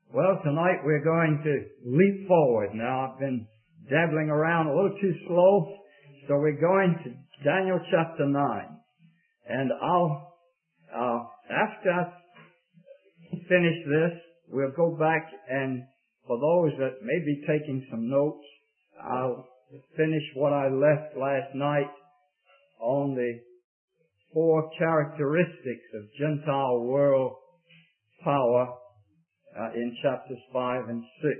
Well, tonight we're going to leap forward. Now, I've been dabbling around a little too slow, so we're going to Daniel chapter 9. And after I finish this, we'll go back and, for those that may be taking some notes, I'll finish what I left last night on the 4 characteristics of Gentile world power in chapters 5 and 6.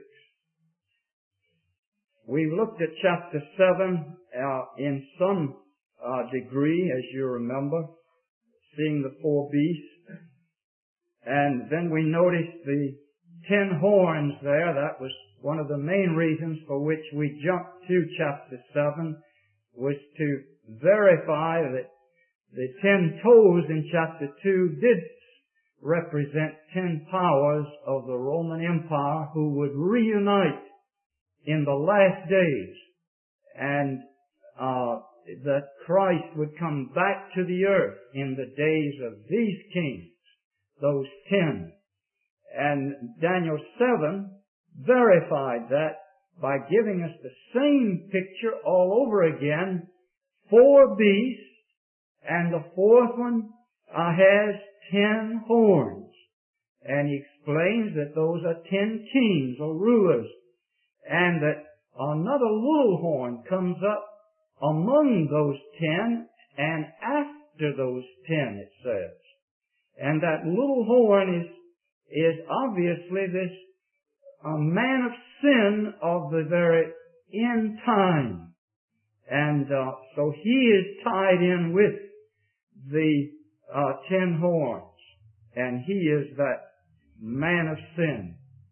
We looked at chapter 7 in some degree, as you remember, seeing the 4 beasts. And then we noticed the 10 horns there. That was one of the main reasons for which we jumped to chapter 7, was to verify that the 10 toes in chapter 2 did represent 10 powers of the Roman Empire who would reunite in the last days, and that Christ would come back to the earth in the days of these kings, those 10. And Daniel 7 verified that by giving us the same picture all over again, 4 beasts, and the 4th one has 10 horns. And he explains that those are 10 kings or rulers, and that another little horn comes up among those 10 and after those 10, it says. And that little horn is obviously this man of sin of the very end time. And so he is tied in with the 10 horns, and he is that man of sin.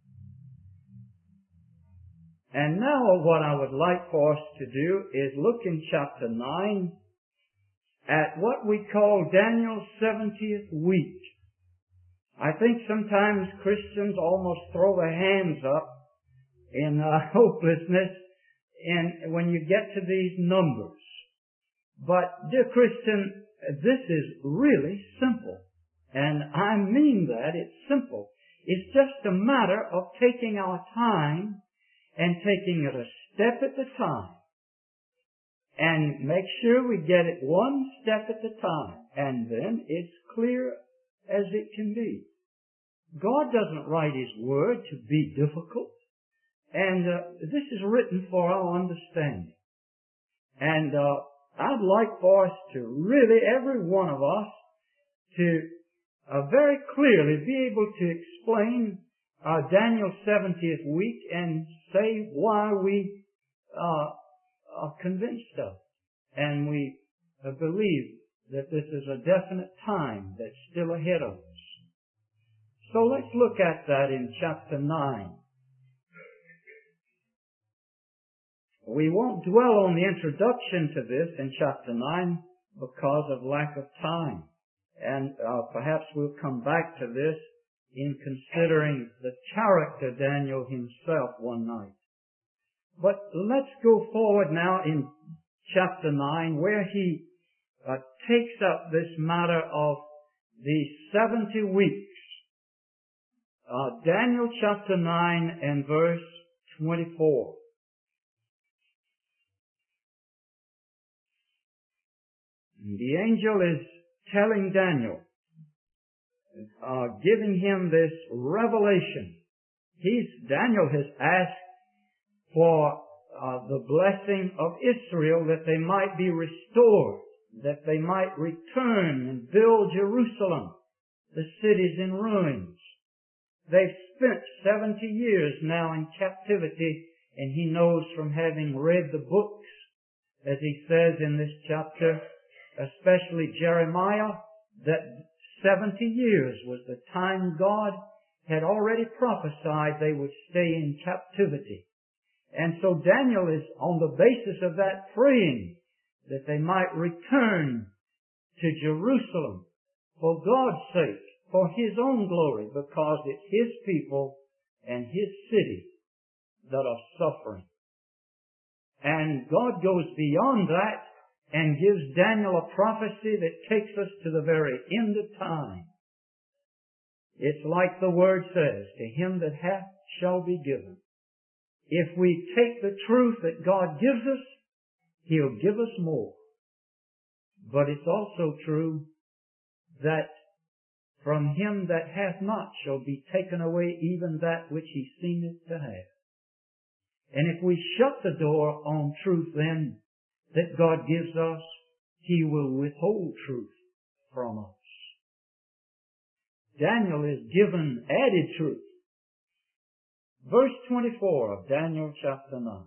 And now what I would like for us to do is look in chapter 9 at what we call Daniel's 70th week. I think sometimes Christians almost throw their hands up in hopelessness when you get to these numbers. But, dear Christian, this is really simple. And I mean that. It's simple. It's just a matter of taking our time and taking it a step at a time. And make sure we get it one step at a time. And then it's clear as it can be. God doesn't write His Word to be difficult. And this is written for our understanding. And I'd like for us to really, every one of us, to very clearly be able to explain Daniel's 70th week and say why we are convinced of it. And we believe that this is a definite time that's still ahead of us. So let's look at that in chapter 9. We won't dwell on the introduction to this in chapter 9 because of lack of time. And perhaps we'll come back to this in considering the character Daniel himself one night. But let's go forward now in chapter 9 where he takes up this matter of the 70 weeks. Daniel chapter 9 and verse 24. The angel is telling Daniel, giving him this revelation. Daniel has asked for the blessing of Israel that they might be restored, that they might return and build Jerusalem, the cities in ruins. They've spent 70 years now in captivity, and he knows from having read the books, as he says in this chapter, especially Jeremiah, that 70 years was the time God had already prophesied they would stay in captivity. And so Daniel is on the basis of that praying that they might return to Jerusalem for God's sake, for His own glory, because it's His people and His city that are suffering. And God goes beyond that and gives Daniel a prophecy that takes us to the very end of time. It's like the Word says, to him that hath shall be given. If we take the truth that God gives us, He'll give us more. But it's also true that from him that hath not shall be taken away even that which he seemeth to have. And if we shut the door on truth then that God gives us, He will withhold truth from us. Daniel is given added truth. Verse 24 of Daniel chapter 9.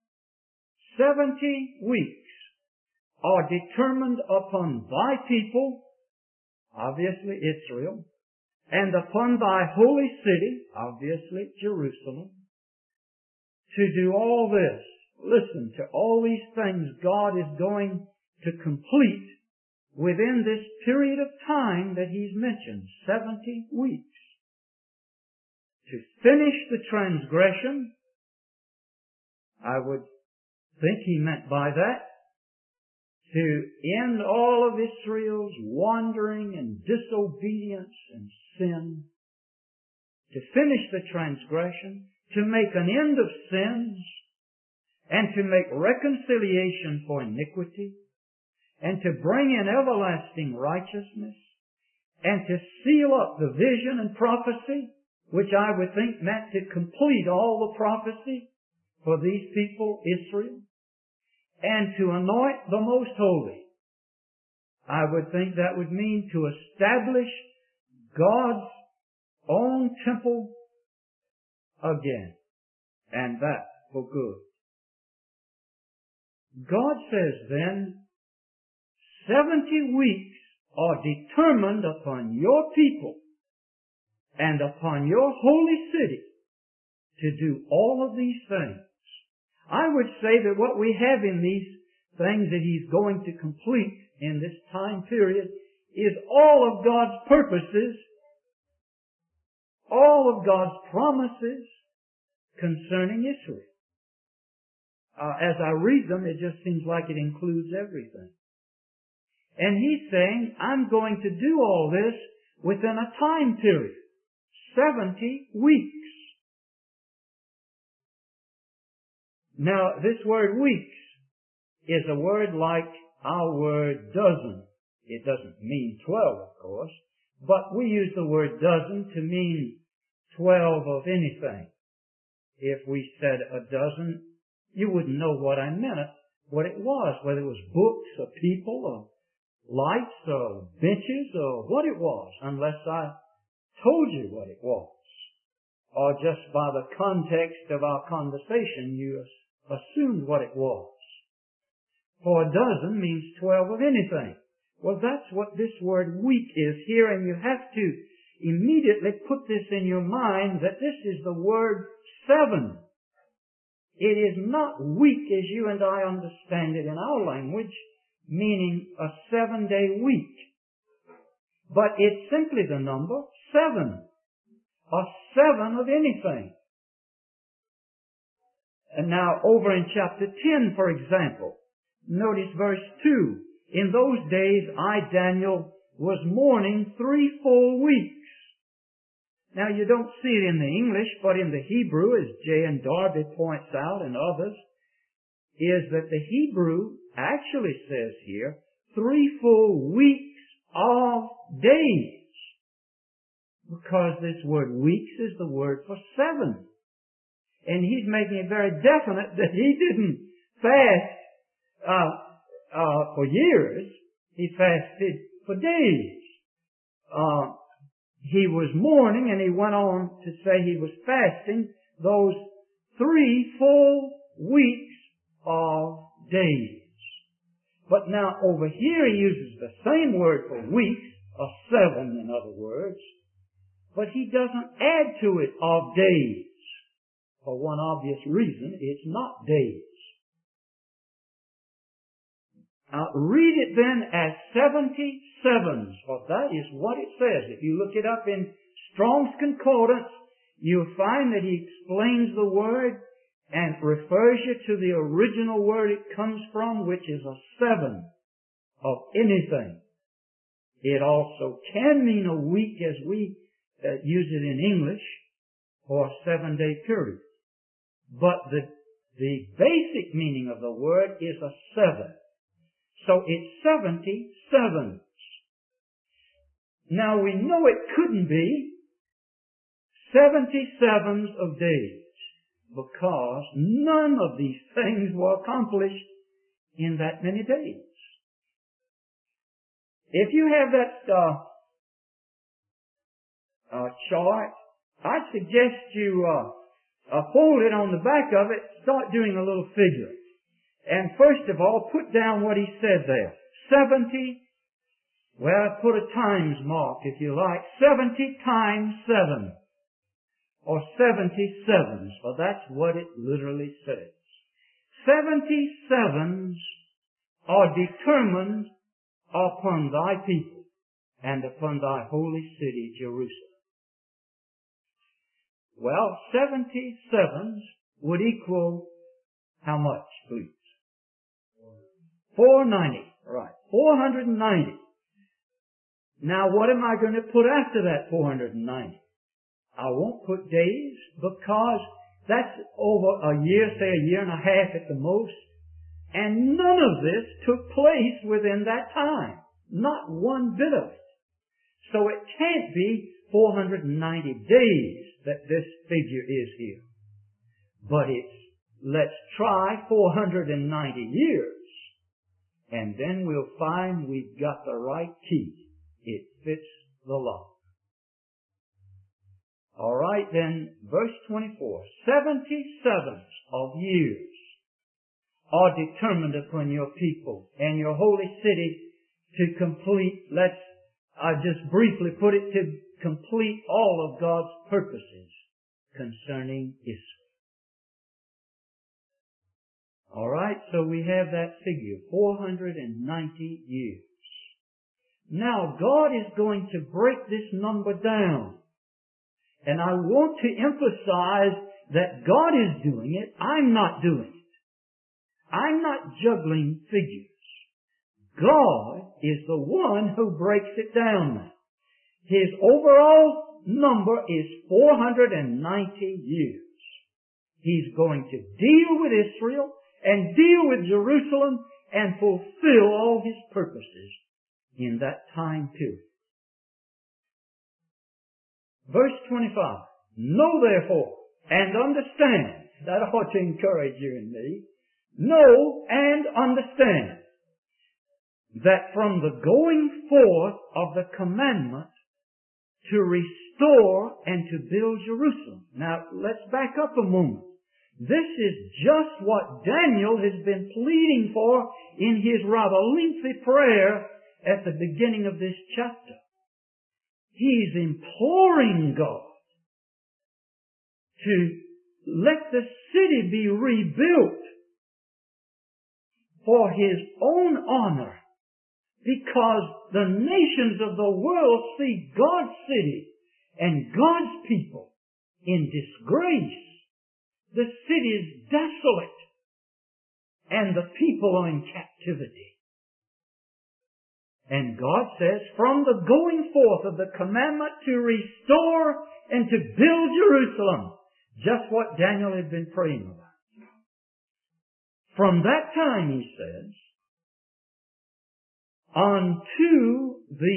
70 weeks are determined upon thy people, obviously Israel, and upon thy holy city, obviously Jerusalem, to do all this. Listen, to all these things God is going to complete within this period of time that He's mentioned, 70 weeks. To finish the transgression, I would think He meant by that, to end all of Israel's wandering and disobedience and sin, to finish the transgression, to make an end of sins, and to make reconciliation for iniquity, and to bring in everlasting righteousness, and to seal up the vision and prophecy, which I would think meant to complete all the prophecy for these people, Israel, and to anoint the most holy. I would think that would mean to establish God's own temple again, and that for good. God says then, 70 weeks are determined upon your people and upon your holy city to do all of these things. I would say that what we have in these things that He's going to complete in this time period is all of God's purposes, all of God's promises concerning Israel. As I read them, it just seems like it includes everything. And He's saying, I'm going to do all this within a time period, 70 weeks. Now, this word weeks is a word like our word dozen. It doesn't mean 12, of course, but we use the word dozen to mean 12 of anything. If we said a dozen, you wouldn't know what I meant, what it was, whether it was books or people or lights or benches or what it was, unless I told you what it was. Or just by the context of our conversation, you assumed what it was. For a dozen means 12 of anything. Well, that's what this word week is here, and you have to immediately put this in your mind that this is the word 7. It is not week as you and I understand it in our language, meaning a 7-day week. But it's simply the number 7. A 7 of anything. And now over in chapter 10, for example, notice verse 2. In those days I, Daniel, was mourning 3 full weeks. Now you don't see it in the English, but in the Hebrew, as J. and Darby points out and others, is that the Hebrew actually says here 3 full weeks of days. Because this word weeks is the word for 7. And he's making it very definite that he didn't fast for years. He fasted for days. He was mourning, and he went on to say he was fasting those 3 full weeks of days. But now over here he uses the same word for weeks, a 7 in other words, but he doesn't add to it of days. For one obvious reason, it's not days. Read it then as 77s, for that is what it says. If you look it up in Strong's Concordance, you'll find that he explains the word and refers you to the original word it comes from, which is a 7 of anything. It also can mean a week as we use it in English for a 7-day period. But the basic meaning of the word is a 7. So it's 77. Now we know it couldn't be 77s of days, because none of these things were accomplished in that many days. If you have that chart, I'd suggest you fold it on the back of it, start doing a little figuring. And first of all, put down what he said there. 70, well, put a times mark if you like. 70 times 7. Or 77s, for that's what it literally says. 77s are determined upon thy people and upon thy holy city, Jerusalem. Well, 77s would equal how much, please? 490. Right. 490. Now, what am I going to put after that 490? I won't put days, because that's over a year, say a year and a half at the most. And none of this took place within that time. Not one bit of it. So it can't be 490 days that this figure is here. But it's, let's try 490 years. And then we'll find we've got the right key. It fits the law. All right, then, verse 24. 77 of years are determined upon your people and your holy city to complete, I just briefly put it, to complete all of God's purposes concerning Israel. All right, so we have that figure, 490 years. Now, God is going to break this number down. And I want to emphasize that God is doing it. I'm not doing it. I'm not juggling figures. God is the one who breaks it down now. His overall number is 490 years. He's going to deal with Israel and deal with Jerusalem and fulfill all His purposes in that time period. Verse 25. Know therefore and understand. That ought to encourage you and me. Know and understand that from the going forth of the commandment to restore and to build Jerusalem. Now, let's back up a moment. This is just what Daniel has been pleading for in his rather lengthy prayer at the beginning of this chapter. He's imploring God to let the city be rebuilt for His own honor, because the nations of the world see God's city and God's people in disgrace. The city is desolate and the people are in captivity. And God says, from the going forth of the commandment to restore and to build Jerusalem, just what Daniel had been praying about. From that time, he says, unto the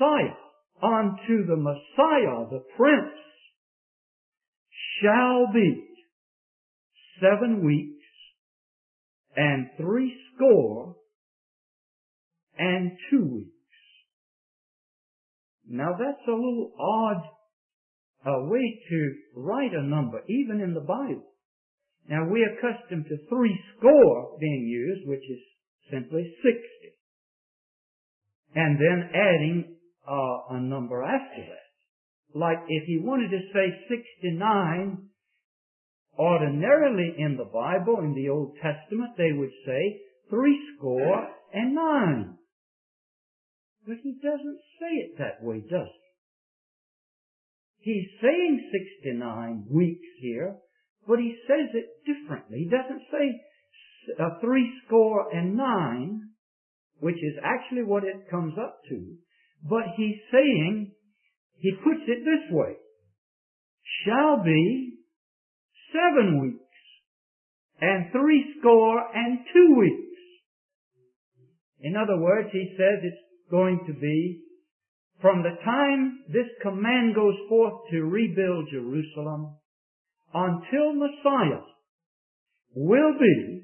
Messiah, the Prince, shall be 7 weeks and 80 and 2 weeks. Now that's a little odd way to write a number, even in the Bible. Now we're accustomed to 80 being used, which is simply 60. And then adding a number after that. Like if he wanted to say 69, ordinarily in the Bible, in the Old Testament, they would say 69. But he doesn't say it that way, does he? He's saying 69 weeks here, but he says it differently. He doesn't say '9, which is actually what it comes up to, but he's saying he puts it this way, shall be 7 weeks and 62 weeks. In other words, he says it's going to be from the time this command goes forth to rebuild Jerusalem until Messiah will be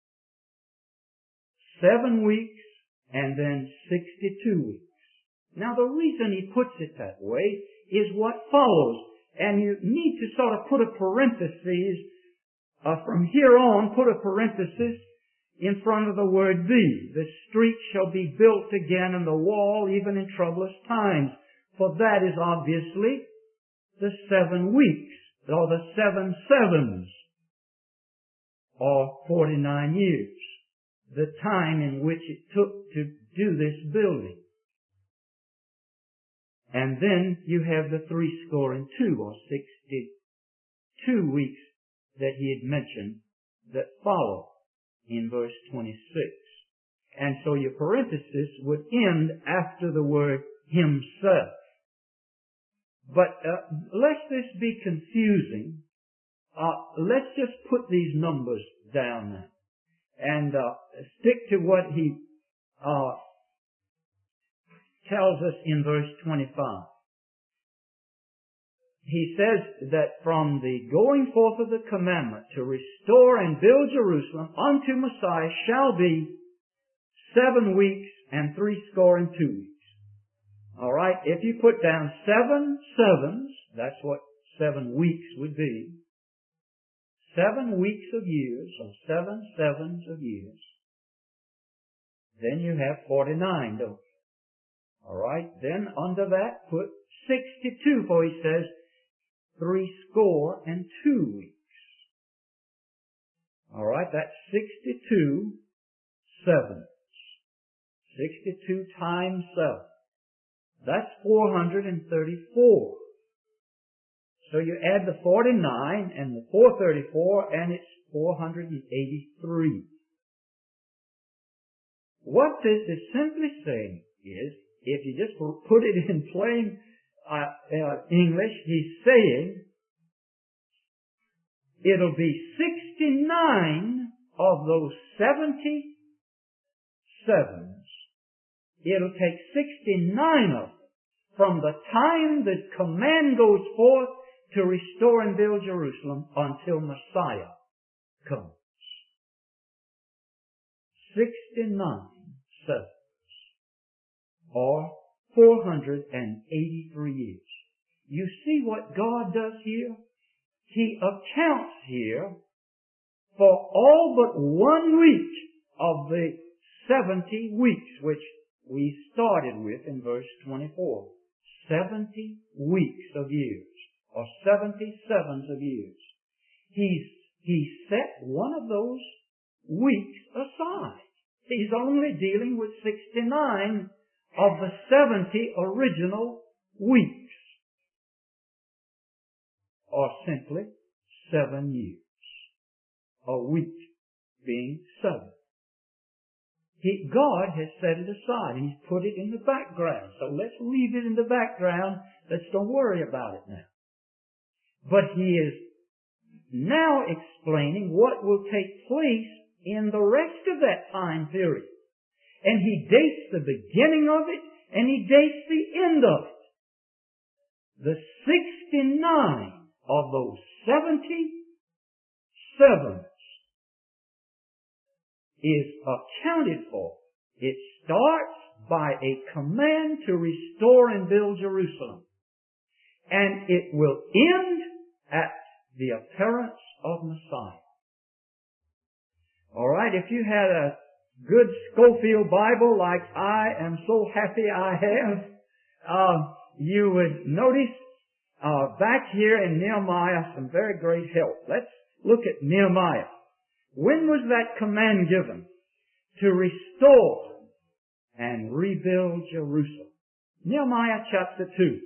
7 weeks and then 62 weeks. Now the reason he puts it that way is what follows. And you need to sort of put a parenthesis, from here on, put a parenthesis in front of the word "the." The street shall be built again and the wall even in troublous times. For that is obviously the 7 weeks, or the 7 sevens, or 49 years. The time in which it took to do this building. And then you have the 62, or 62 weeks that he had mentioned that follow in verse 26. And so your parenthesis would end after the word himself. But lest this be confusing, let's just put these numbers down now and stick to what he tells us in verse 25. He says that from the going forth of the commandment to restore and build Jerusalem unto Messiah shall be 7 weeks and 62 weeks. All right, if you put down 7 sevens, that's what 7 weeks would be. 7 weeks of years, or 7 sevens of years. Then you have 49, don't you? All right, then under that put 62, for he says 62 weeks. All right, that's 62 sevens. 62 times 7. That's 434. So you add the 49 and the 434, and it's 483. What this is simply saying is, if you just put it in plain English, he's saying it'll be 69 of those 77s. It'll take 69 of them from the time the command goes forth to restore and build Jerusalem until Messiah comes. 69 sevens, or 483 years. You see what God does here? He accounts here for all but 1 week of the 70 weeks, which we started with in verse 24. 70 weeks of years, or 77s of years. He set one of those weeks aside. He's only dealing with 69 of the 70 original weeks, or simply 7 years. A week being 7. God has set it aside, and He's put it in the background. So let's leave it in the background. Let's don't worry about it now. But He is now explaining what will take place in the rest of that time period. And He dates the beginning of it, and He dates the end of it. The 69 of those 77 is accounted for. It starts by a command to restore and build Jerusalem. And it will end at the appearance of Messiah. Alright, if you had a good Scofield Bible like I am so happy I have, you would notice back here in Nehemiah some very great help. Let's look at Nehemiah. When was that command given? To restore and rebuild Jerusalem. Nehemiah chapter 2.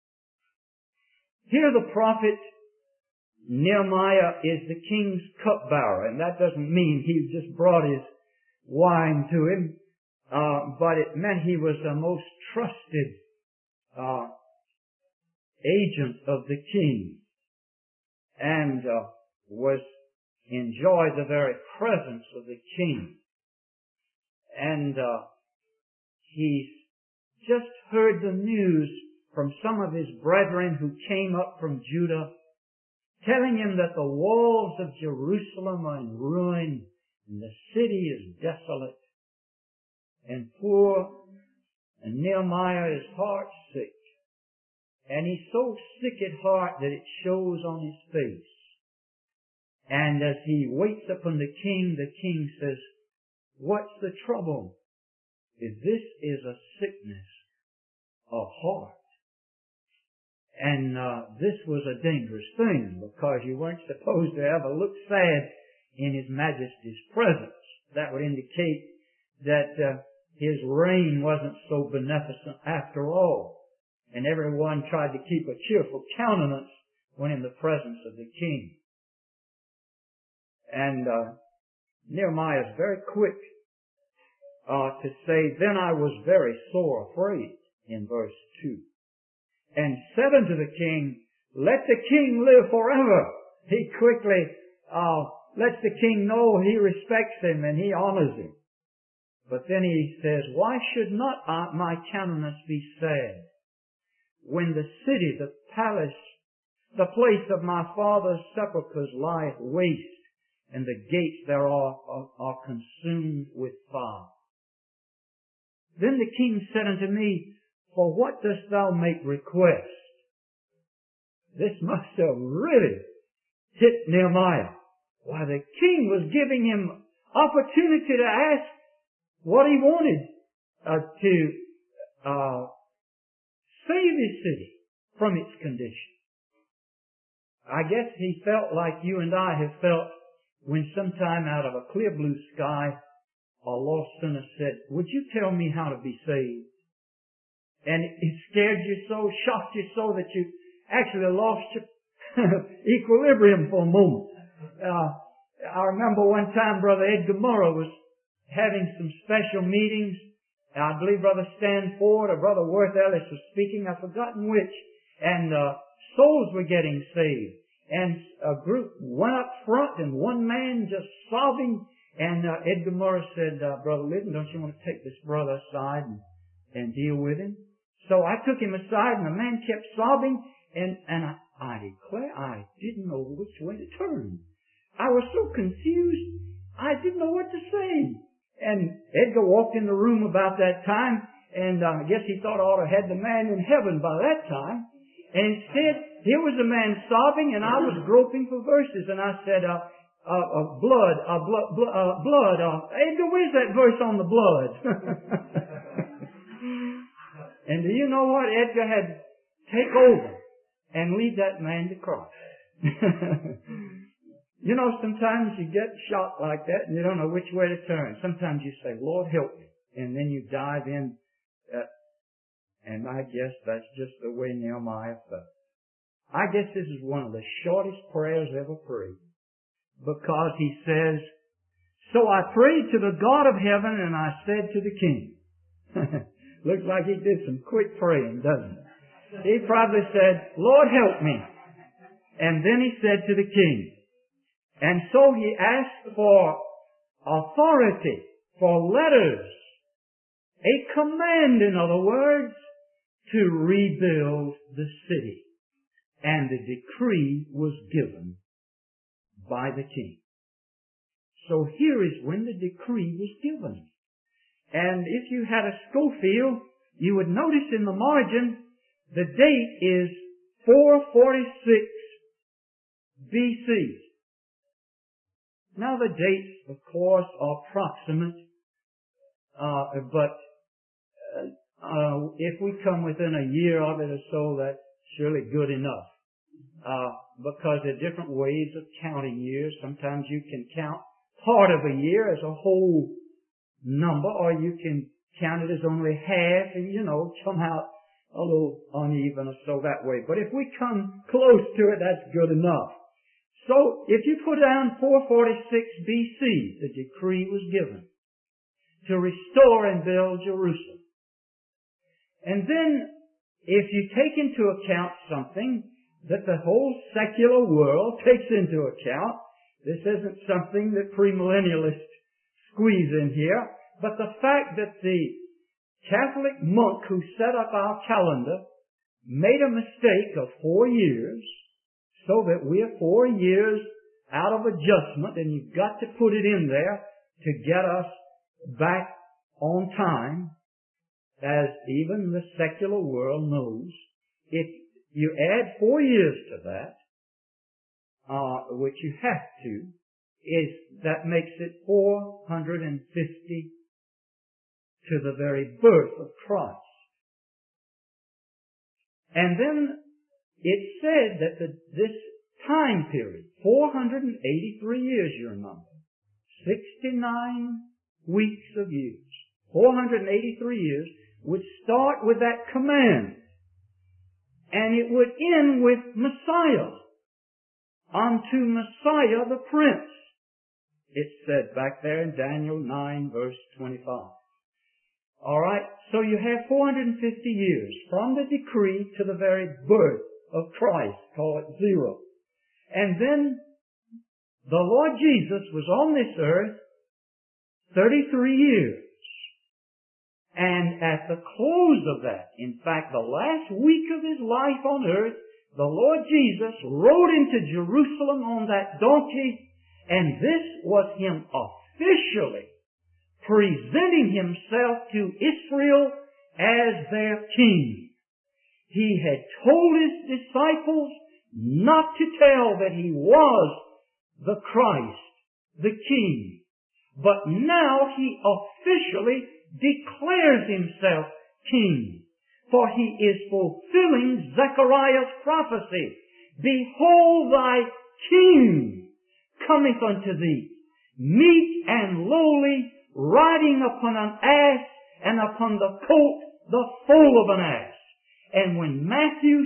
Here the prophet Nehemiah is the king's cupbearer, and that doesn't mean he just brought his wine to him, but it meant he was a most trusted agent of the king, and enjoyed the very presence of the king. And he just heard the news from some of his brethren who came up from Judah, telling him that the walls of Jerusalem are in ruin, and the city is desolate, and poor, and Nehemiah is heart sick. And he's so sick at heart that it shows on his face. And as he waits upon the king says, "What's the trouble? If this is a sickness of heart." And this was a dangerous thing, because you weren't supposed to ever look sad in His Majesty's presence. That would indicate that His reign wasn't so beneficent after all. And everyone tried to keep a cheerful countenance when in the presence of the king. And Nehemiah is very quick to say, "Then I was very sore afraid," in verse 2. "And said unto the king, Let the king live forever." He quickly lets the king know he respects him and he honors him. But then he says, "Why should not my countenance be sad, when the city, the palace, the place of my father's sepulchres lieth waste, and the gates thereof are consumed with fire?" Then the king said unto me, "For what dost thou make request?" This must have really hit Nehemiah. Why, the king was giving him opportunity to ask what he wanted to save his city from its condition. I guess he felt like you and I have felt when sometime out of a clear blue sky a lost sinner said, "Would you tell me how to be saved?" And it scared you so, shocked you so, that you actually lost your equilibrium for a moment. I remember one time Brother Edgar Murrah was having some special meetings. I believe Brother Stan Ford or Brother Worth Ellis was speaking, I've forgotten which, and souls were getting saved. And a group went up front, and one man just sobbing, and Edgar Murrah said, "Brother Litton, don't you want to take this brother aside and deal with him?" So I took him aside, and the man kept sobbing, and I declare I didn't know which way to turn. I was so confused, I didn't know what to say. And Edgar walked in the room about that time, and I guess he thought I ought to have had the man in heaven by that time. And instead, here was a man sobbing, and I was groping for verses, and I said, blood. Edgar, where's that verse on the blood? And do you know what? Edgar had to take over and lead that man to Christ. You know, sometimes you get shocked like that and you don't know which way to turn. Sometimes you say, "Lord, help me." And then you dive in. And I guess that's just the way Nehemiah felt. I guess this is one of the shortest prayers ever prayed. Because he says, "So I prayed to the God of heaven, and I said to the king." Looks like he did some quick praying, doesn't it? He probably said, "Lord, help me." And then he said to the king. And so he asked for authority, for letters, a command, in other words, to rebuild the city. And the decree was given by the king. So here is when the decree was given. And if you had a Schofield, you would notice in the margin, the date is 446 BC. Now the dates, of course, are approximate, but if we come within a year of it or so, that's surely good enough. Because there are different ways of counting years. Sometimes you can count part of a year as a whole number, or you can count it as only half and, come out a little uneven or so that way. But if we come close to it, that's good enough. So, if you put down 446 BC, the decree was given to restore and build Jerusalem. And then, if you take into account something that the whole secular world takes into account, this isn't something that premillennialists squeeze in here, but the fact that the Catholic monk who set up our calendar made a mistake of 4 years, so that we're 4 years out of adjustment, and you've got to put it in there to get us back on time, as even the secular world knows. If you add 4 years to that, which you have to, that makes it 450 to the very birth of Christ. And then it said that this time period, 483 years, you remember, 69 weeks of years, 483 years, would start with that command, and it would end with Messiah, unto Messiah the Prince. It said back there in Daniel 9 verse 25. Alright, so you have 450 years from the decree to the very birth of Christ, call it 0. And then the Lord Jesus was on this earth 33 years. And at the close of that, in fact, the last week of His life on earth, the Lord Jesus rode into Jerusalem on that donkey, and this was Him officially presenting Himself to Israel as their King. He had told His disciples not to tell that He was the Christ, the King. But now He officially declares Himself King. For He is fulfilling Zechariah's prophecy. Behold, thy King cometh unto thee, meek and lowly, riding upon an ass, and upon the colt the foal of an ass. And when Matthew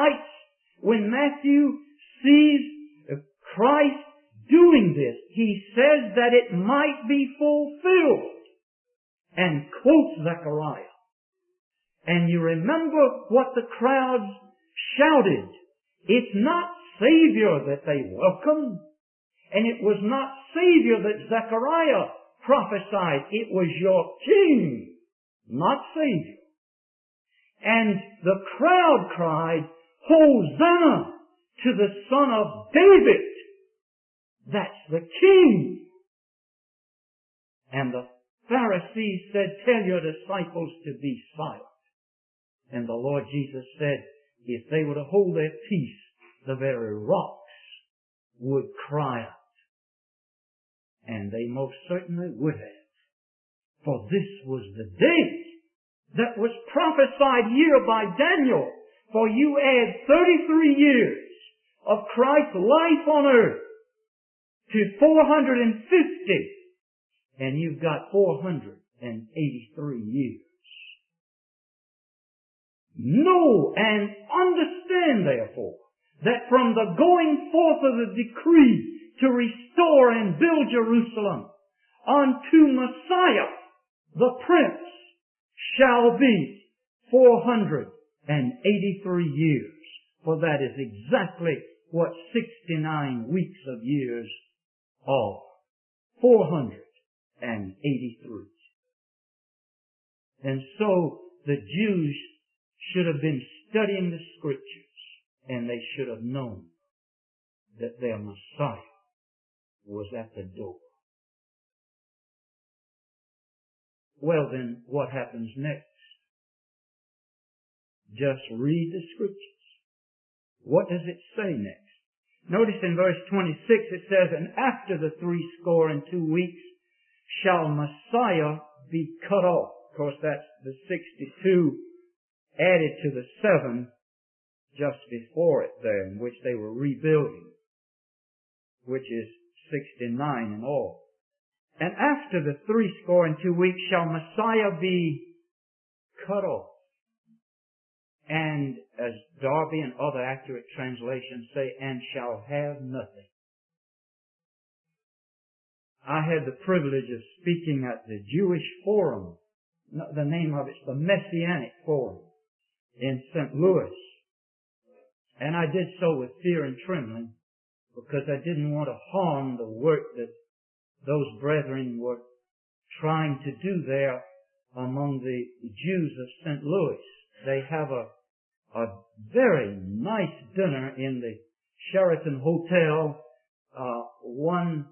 sees Christ doing this, he says that it might be fulfilled, and quotes Zechariah. And you remember what the crowds shouted. It's not Savior that they welcomed, and it was not Savior that Zechariah prophesied. It was your King, not Savior. And the crowd cried, Hosanna to the Son of David. That's the King. And the Pharisees said, tell your disciples to be silent. And the Lord Jesus said, if they were to hold their peace, the very rocks would cry out. And they most certainly would have. For this was the day that was prophesied here by Daniel. For you add 33 years of Christ's life on earth to 450, and you've got 483 years. Know and understand, therefore, that from the going forth of the decree to restore and build Jerusalem unto Messiah, the Prince, shall be 483 years. For that is exactly what 69 weeks of years are. 483. And so the Jews should have been studying the Scriptures, and they should have known that their Messiah was at the door. Well then, what happens next? Just read the Scriptures. What does it say next? Notice in verse 26 it says, and after the 62 weeks shall Messiah be cut off. Of course, that's the 62 added to the 7 just before it there, in which they were rebuilding, which is 69 in all. And after the 62 weeks shall Messiah be cut off. And as Darby and other accurate translations say, and shall have nothing. I had the privilege of speaking at the Jewish Forum. The name of it's the Messianic Forum in St. Louis. And I did so with fear and trembling because I didn't want to harm the work that those brethren were trying to do there among the Jews of St. Louis. They have a very nice dinner in the Sheraton Hotel, one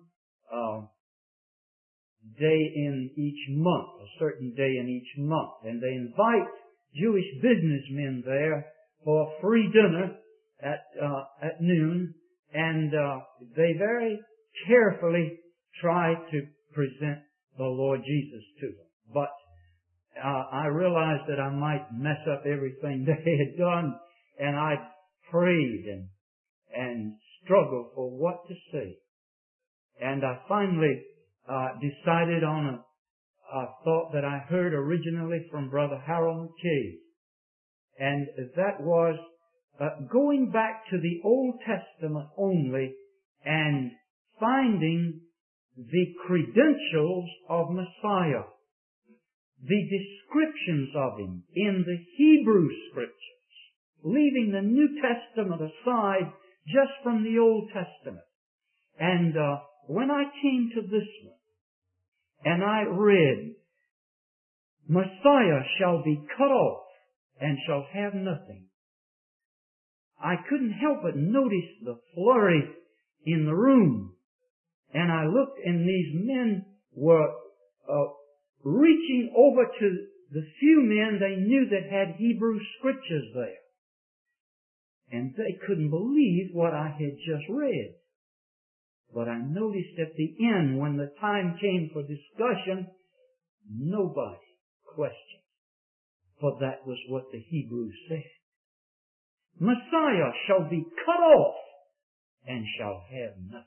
day in each month, a certain day in each month. And they invite Jewish businessmen there for a free dinner at noon, and they very carefully try to present the Lord Jesus to them. But I realized that I might mess up everything they had done, and I prayed and struggled for what to say. And I finally decided on a thought that I heard originally from Brother Harold McKay. And that was going back to the Old Testament only and finding the credentials of Messiah, the descriptions of Him in the Hebrew Scriptures, leaving the New Testament aside just from the Old Testament. And when I came to this one, and I read, Messiah shall be cut off and shall have nothing, I couldn't help but notice the flurry in the room. And I looked, and these men were reaching over to the few men they knew that had Hebrew Scriptures there. And they couldn't believe what I had just read. But I noticed at the end, when the time came for discussion, nobody questioned. For that was what the Hebrews said. Messiah shall be cut off and shall have nothing.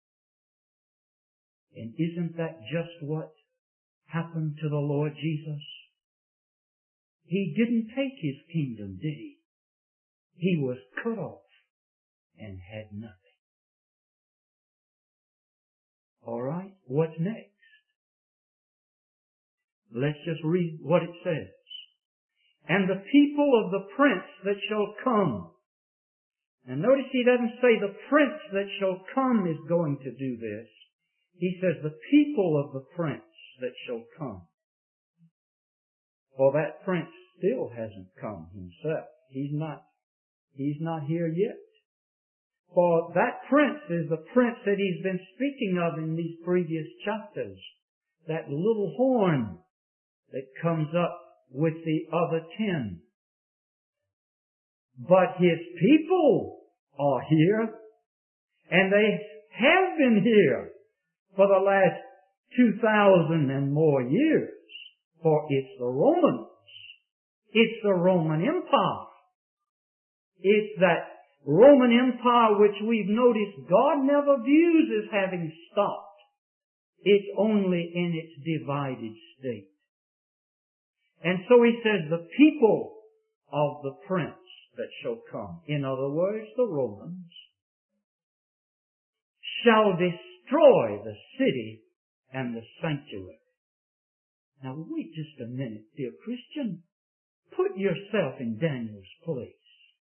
And isn't that just what happened to the Lord Jesus? He didn't take His kingdom, did He? He was cut off and had nothing. All right, what's next? Let's just read what it says. And the people of the prince that shall come. And notice He doesn't say the prince that shall come is going to do this. He says the people of the prince that shall come. For that prince still hasn't come himself. He's not here yet. For that prince is the prince that He's been speaking of in these previous chapters. That little horn that comes up with the other 10. But His people are here, and they have been here for the last 2,000 and more years. For it's the Romans. It's the Roman Empire. It's that Roman Empire which we've noticed God never views as having stopped. It's only in its divided state. And so He says the people of the prince that shall come, in other words, the Romans, shall destroy the city and the sanctuary. Now wait just a minute, dear Christian. Put yourself in Daniel's place.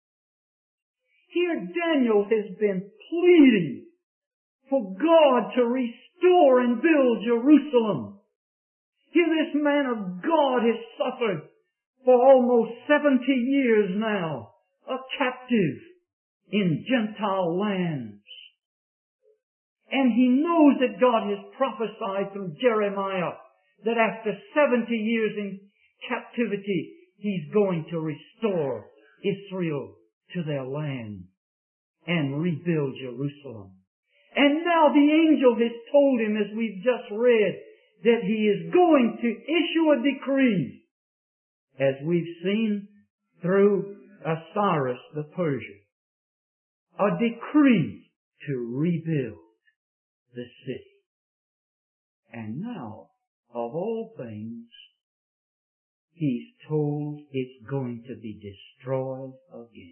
Here Daniel has been pleading for God to restore and build Jerusalem. Here this man of God has suffered for almost 70 years now, a captive in Gentile lands. And he knows that God has prophesied through Jeremiah that after 70 years in captivity, He's going to restore Israel to their land and rebuild Jerusalem. And now the angel has told him, as we've just read, that he is going to issue a decree, as we've seen through Cyrus the Persian, a decree to rebuild the city. And now, of all things, he's told it's going to be destroyed again.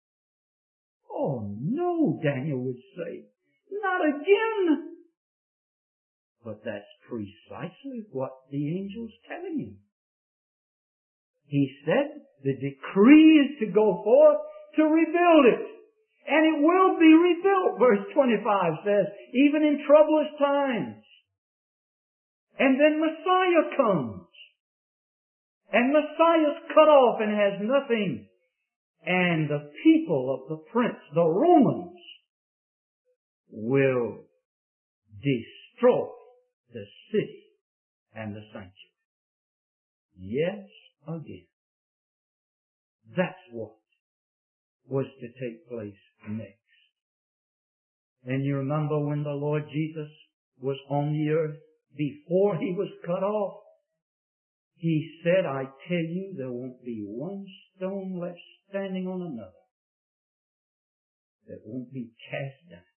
Oh no, Daniel would say, not again. But that's precisely what the angel's telling him. He said The decree is to go forth to rebuild it. And it will be rebuilt, verse 25 says, even in troublous times. And then Messiah comes. And Messiah's cut off and has nothing. And the people of the prince, the Romans, will destroy the city and the sanctuary. Yes, again. That's what was to take place next. And you remember when the Lord Jesus was on the earth, before He was cut off, He said, I tell you, there won't be one stone left standing on another that won't be cast down.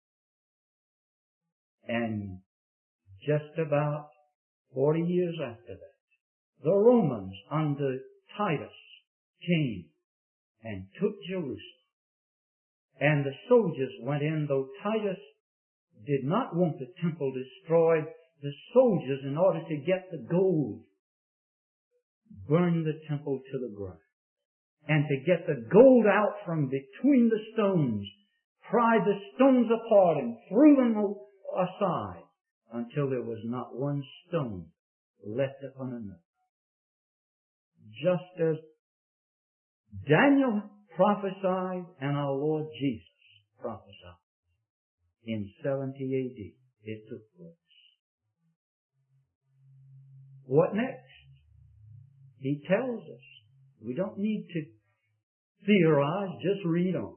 And just about 40 years after that, the Romans under Titus came and took Jerusalem. And the soldiers went in, though Titus did not want the temple destroyed. The soldiers, in order to get the gold, burned the temple to the ground. And to get the gold out from between the stones, pried the stones apart and threw them aside until there was not one stone left upon another. Just as Daniel prophesied and our Lord Jesus prophesied in 70 A.D. it took place. What next? He tells us. We don't need to theorize, just read on.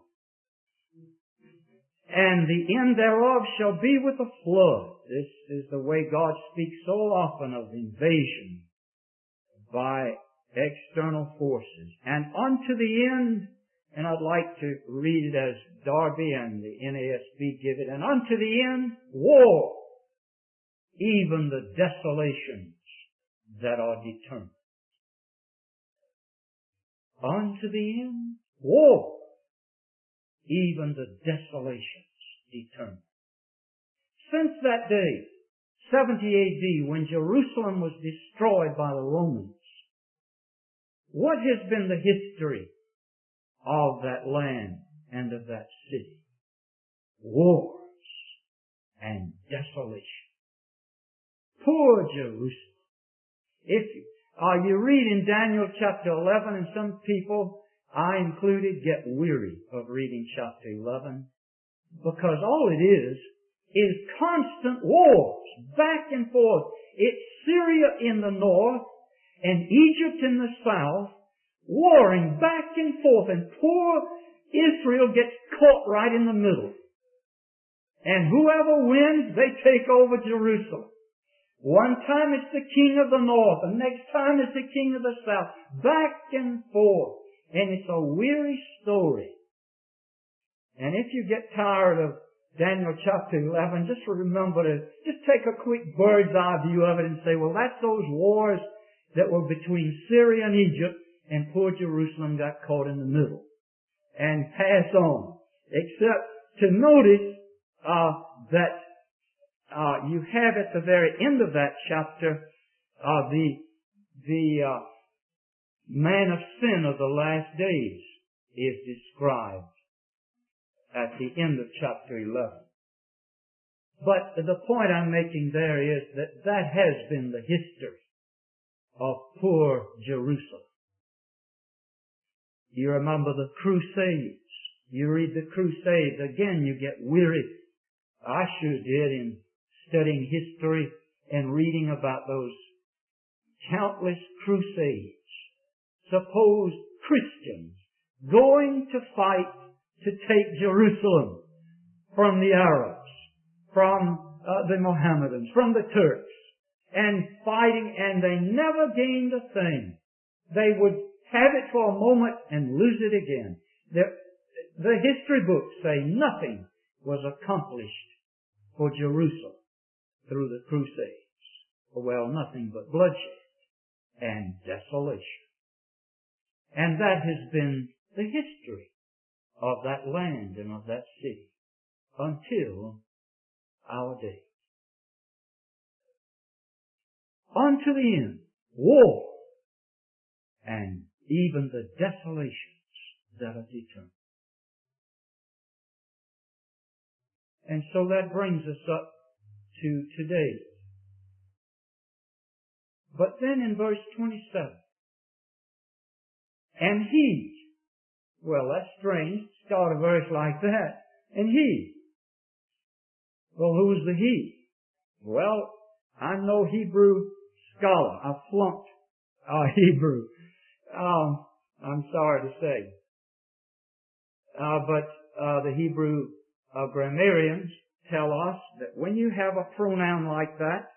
And the end thereof shall be with a flood. This is the way God speaks so often of invasion by external forces. And unto the end, and I'd like to read it as Darby and the NASB give it, and unto the end, war, even the desolations that are determined. Unto the end, war, even the desolations determined. Since that day, 70 A.D., when Jerusalem was destroyed by the Romans, what has been the history of that land and of that city? Wars and desolation. Poor Jerusalem. If you read in Daniel chapter 11, and some people, I included, get weary of reading chapter 11, because all it is constant wars, back and forth. It's Syria in the north and Egypt in the south, warring back and forth, and poor Israel gets caught right in the middle. And whoever wins, they take over Jerusalem. One time it's the king of the north, and next time it's the king of the south. Back and forth. And it's a weary story. And if you get tired of Daniel chapter 11, just remember to just take a quick bird's eye view of it and say, well, that's those wars that were between Syria and Egypt, and poor Jerusalem got caught in the middle. And pass on. Except to notice that you have at the very end of that chapter the man of sin of the last days is described at the end of chapter 11. But the point I'm making there is that has been the history of poor Jerusalem. You remember the Crusades. You read the Crusades, again you get weary. I sure did in studying history and reading about those countless crusades. Suppose Christians going to fight to take Jerusalem from the Arabs, from the Mohammedans, from the Turks, and fighting, and they never gained a thing. They would have it for a moment and lose it again. The history books say nothing was accomplished for Jerusalem through the Crusades. Well, nothing but bloodshed and desolation. And that has been the history of that land and of that city until our day. Unto the end, war and even the desolations that are determined. And so that brings us up to today. But then in verse 27, and he, well, that's strange, start a verse like that. And he, well, who's the he? Well, I'm no Hebrew scholar. I flunked Hebrew. I'm sorry to say. But the Hebrew grammarians tell us that when you have a pronoun like that,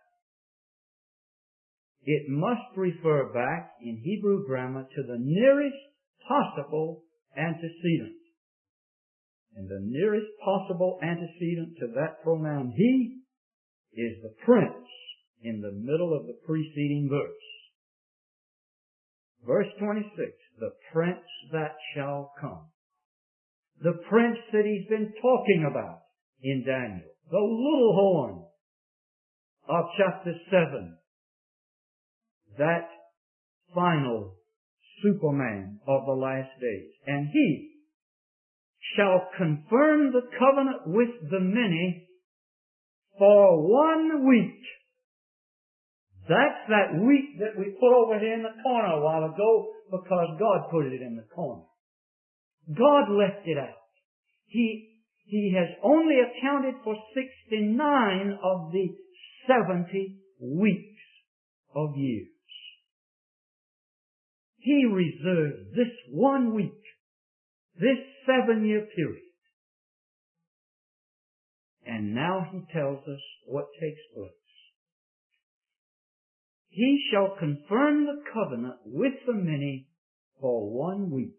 it must refer back in Hebrew grammar to the nearest possible antecedent. And the nearest possible antecedent to that pronoun he is the prince in the middle of the preceding verse. Verse 26, the prince that shall come. The prince that he's been talking about in Daniel. The little horn of chapter 7. That final Superman of the last days. And he shall confirm the covenant with the many for 1 week. That's that week that we put over here in the corner a while ago because God put it in the corner. God left it out. He has only accounted for 69 of the 70 weeks of years. He reserved this 1 week, this 7-year period. And now he tells us what takes place. He shall confirm the covenant with the many for 1 week.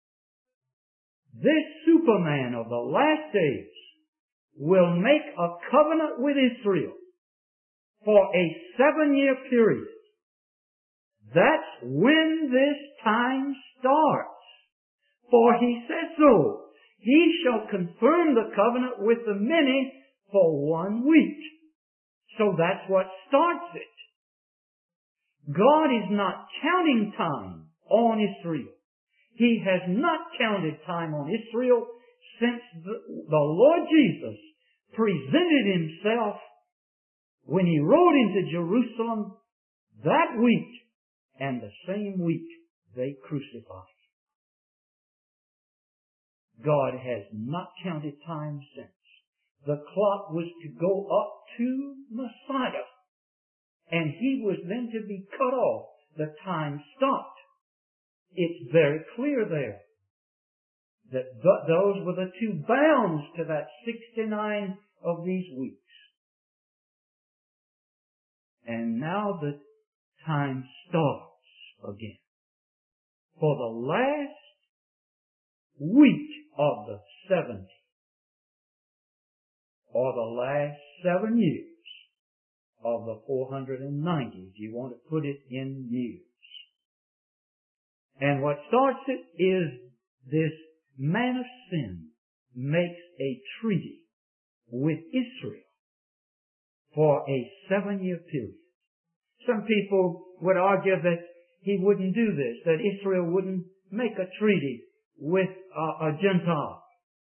This Superman of the last days will make a covenant with Israel for a 7-year period. That's when this time starts. For he says so. He shall confirm the covenant with the many for 1 week. So that's what starts it. God is not counting time on Israel. He has not counted time on Israel since the Lord Jesus presented himself when he rode into Jerusalem that week and the same week they crucified him. God has not counted time since. The clock was to go up to Messiah, and he was then to be cut off. The time stopped. It's very clear there that those were the two bounds to that 69 of these weeks. And now the time starts again. For the last week of the 70, or the last 7 years of the 490, if you want to put it in years. And what starts it is this man of sin makes a treaty with Israel for a 7-year period. Some people would argue that he wouldn't do this, that Israel wouldn't make a treaty with a Gentile.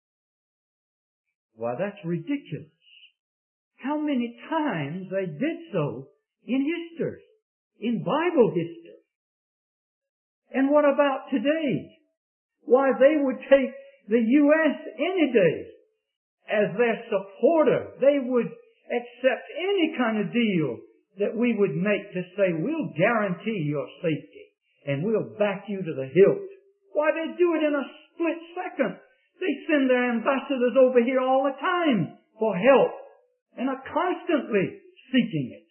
Why, that's ridiculous. How many times they did so in history, in Bible history. And what about today? Why, they would take the U.S. any day as their supporter. They would accept any kind of deal that we would make to say, we'll guarantee your safety and we'll back you to the hilt. Why, they do it in a split second. They send their ambassadors over here all the time for help and are constantly seeking it.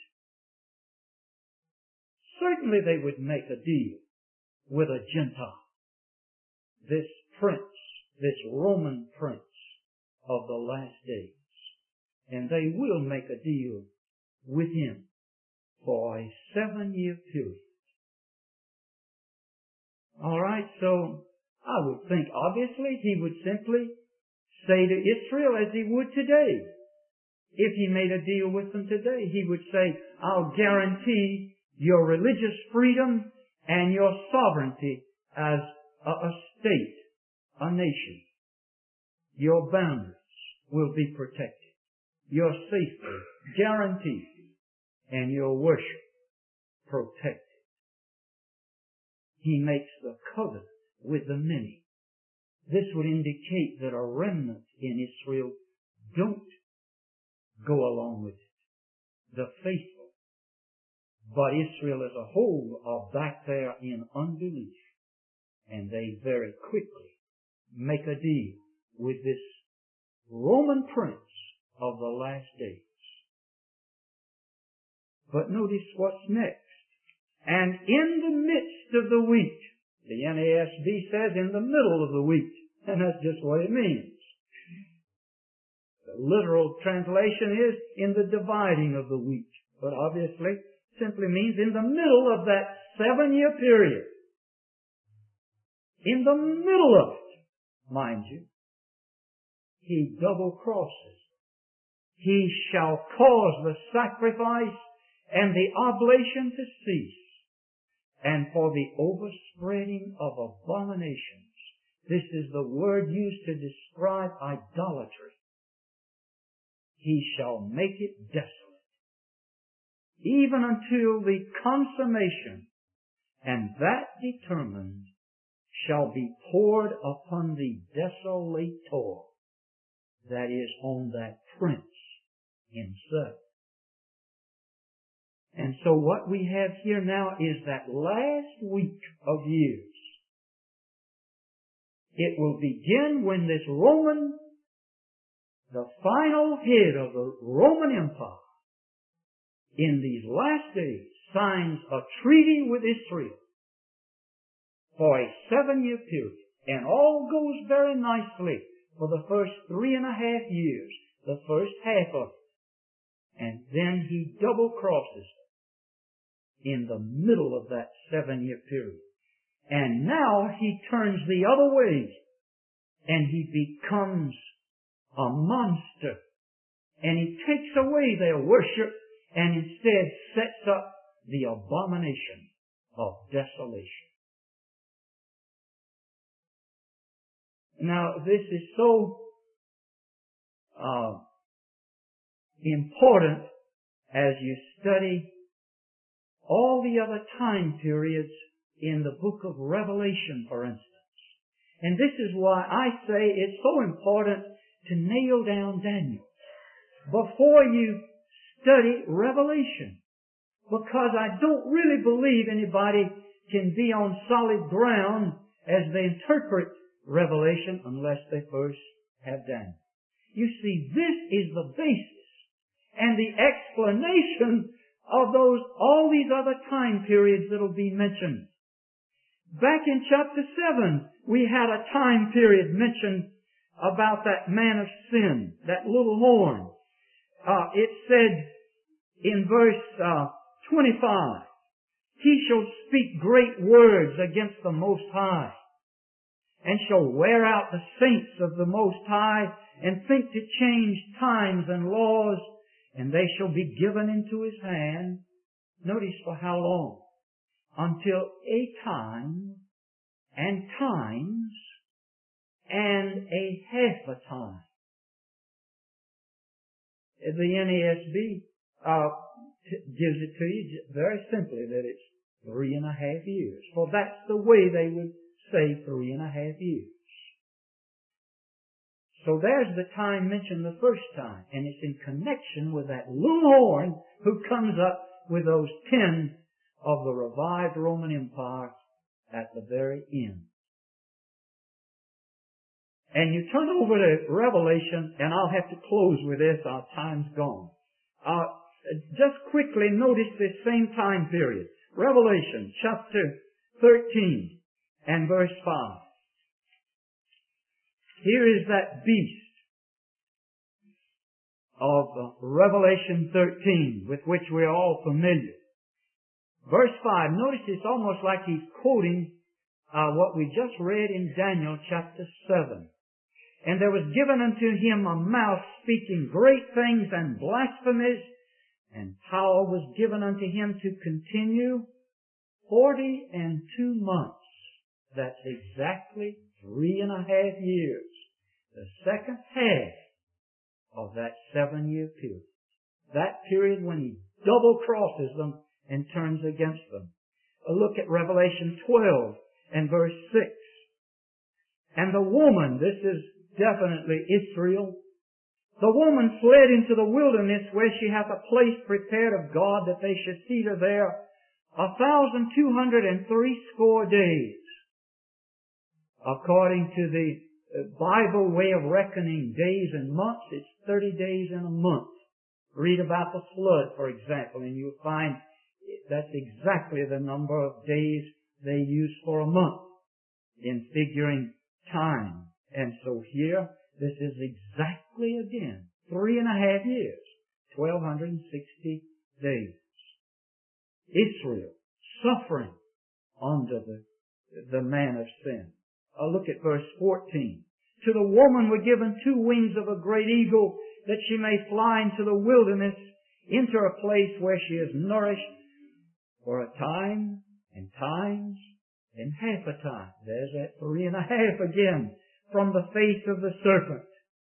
Certainly they would make a deal with a Gentile. This prince, this Roman prince of the last days. And they will make a deal with him for a 7-year period. Alright, so I would think obviously he would simply say to Israel as he would today. If he made a deal with them today, he would say, I'll guarantee your religious freedom and your sovereignty as a state, a nation. Your boundaries will be protected. Your safety guaranteed. And your worship protected. He makes the covenant with the many. This would indicate that a remnant in Israel don't go along with it. The faithful. But Israel as a whole are back there in unbelief. And they very quickly make a deal with this Roman prince of the last days. But notice what's next. And in the midst of the wheat, the NASB says in the middle of the wheat, and that's just what it means. The literal translation is in the dividing of the wheat, but obviously simply means in the middle of that 7-year period. In the middle of it, mind you, he double crosses. He shall cause the sacrifice and the oblation to cease, and for the overspreading of abominations. This is the word used to describe idolatry. He shall make it desolate, even until the consummation, and that determined shall be poured upon the desolator, that is, on that prince himself. And so what we have here now is that last week of years. It will begin when this Roman, the final head of the Roman Empire, in these last days, signs a treaty with Israel for a 7-year period. And all goes very nicely for the first 3.5 years, the first half of it. And then he double crosses in the middle of that 7-year period. And now he turns the other way and he becomes a monster. And he takes away their worship and instead sets up the abomination of desolation. Now this is so important as you study all the other time periods in the book of Revelation, for instance. And this is why I say it's so important to nail down Daniel before you study Revelation. Because I don't really believe anybody can be on solid ground as they interpret Revelation unless they first have Daniel. You see, this is the basis and the explanation of all these other time periods that will be mentioned. Back in chapter 7, we had a time period mentioned about that man of sin, that little horn. It said in verse 25, he shall speak great words against the Most High, and shall wear out the saints of the Most High, and think to change times and laws, and they shall be given into his hand. Notice for how long? Until a time, and times, and a half a time. The NASB gives it to you very simply that it's 3.5 years. For that's the way they would say 3.5 years. So there's the time mentioned the first time, and it's in connection with that little horn who comes up with those 10 of the revived Roman Empire at the very end. And you turn over to Revelation, and I'll have to close with this, our time's gone. Just quickly notice this same time period. Revelation chapter 13 and verse 5. Here is that beast of Revelation 13 with which we're all familiar. Verse 5, notice it's almost like he's quoting what we just read in Daniel chapter 7. And there was given unto him a mouth speaking great things and blasphemies, and power was given unto him to continue 42 months. That's exactly 3.5 years. The second half of that 7-year period. That period when He double crosses them and turns against them. Look at Revelation 12 and verse 6. And the woman, this is definitely Israel, the woman fled into the wilderness where she hath a place prepared of God that they should feed her there 1,260 days. According to the Bible way of reckoning days and months, it's 30 days in a month. Read about the flood, for example, and you'll find that's exactly the number of days they use for a month in figuring time. And so here, this is exactly again 3.5 years, 1,260 days. Israel suffering under the man of sin. Look at verse 14. To the woman were given 2 wings of a great eagle, that she may fly into the wilderness, into a place where she is nourished for a time and times and half a time. There's that 3.5 again from the face of the serpent.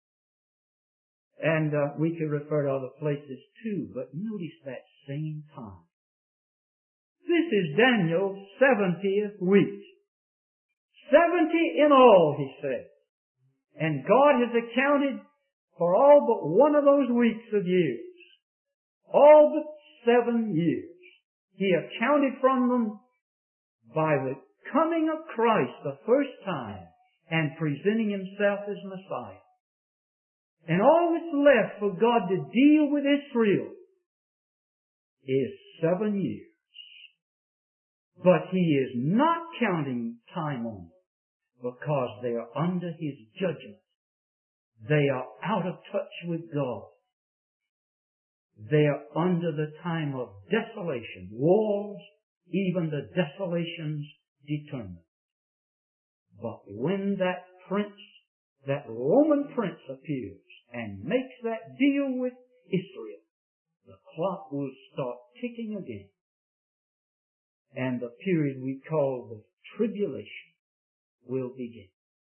And we could refer to other places too, but notice that same time. This is Daniel's 70th week. 70 in all, he said. And God has accounted for all but one of those weeks of years. All but 7 years. He accounted from them by the coming of Christ the first time and presenting Himself as Messiah. And all that's left for God to deal with Israel is 7 years. But He is not counting time on them because they are under His judgment. They are out of touch with God. They are under the time of desolation, wars, even the desolations determined. But when that prince, that Roman prince appears and makes that deal with Israel, the clock will start ticking again. And the period we call the tribulation will begin.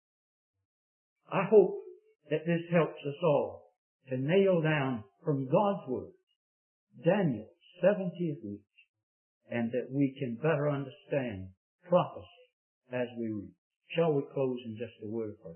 I hope that this helps us all to nail down from God's Word Daniel's 70th week, and that we can better understand prophecy as we read. Shall we close in just a word of prayer?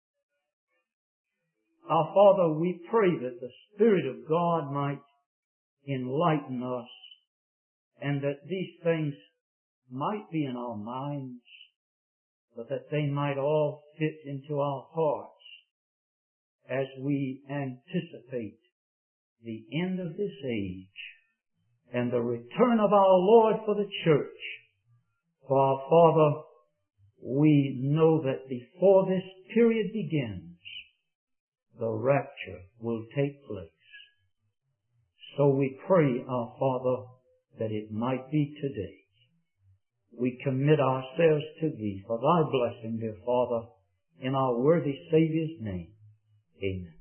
Our Father, we pray that the Spirit of God might enlighten us, and that these things might be in our minds, but that they might all fit into our hearts as we anticipate the end of this age and the return of our Lord for the church. For our Father, we know that before this period begins, the rapture will take place. So we pray, our Father, that it might be today. We commit ourselves to Thee for Thy blessing, dear Father, in our worthy Savior's name. Amen.